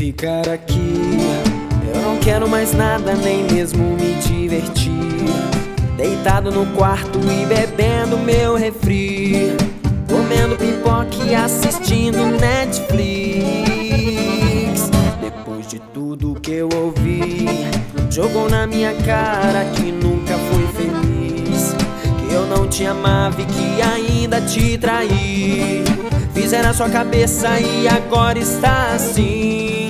ficar aqui. Eu não quero mais nada, nem mesmo me divertir. Deitado no quarto e bebendo meu refri, comendo pipoca e assistindo Netflix. Depois de tudo que eu ouvi, jogou na minha cara que nunca fui feliz, que eu não te amava e que ainda te traí. Fizeram a sua cabeça e agora está assim.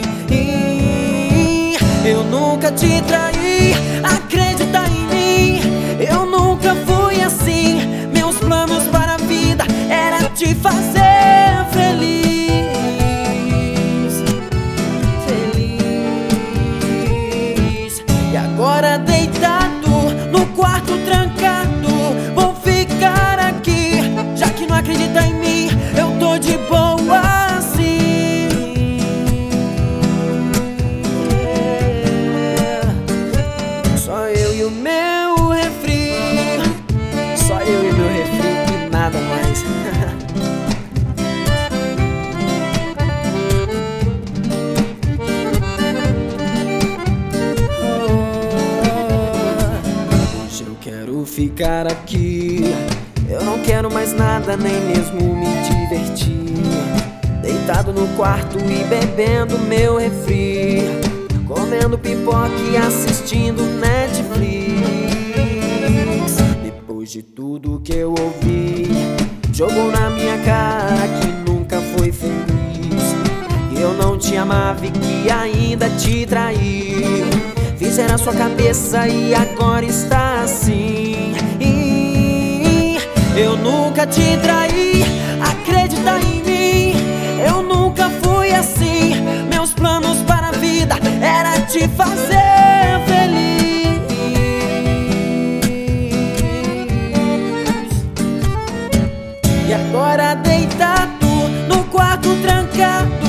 Eu nunca te traí, acredita em mim. Eu nunca fui assim. Meus planos para a vida era te fazer feliz, feliz. E agora deitado no quarto trancado, vou ficar aqui. Já que não acredita em mim, eu tô de boa assim. Só eu e o meu refri, só eu e o meu refri e nada mais. Hoje eu quero ficar aqui. Eu não quero mais nada, nem mesmo me divertir. Deitado no quarto e bebendo meu refri, comendo pipoca e assistindo Netflix. Depois de tudo que eu ouvi, jogou na minha cara que nunca foi feliz, que eu não te amava e que ainda te traí. Fizeram a sua cabeça e agora está assim. Eu nunca te traí, acredita em mim. Eu nunca fui assim. Meus planos para a vida era te fazer feliz. E agora deitado no quarto trancado,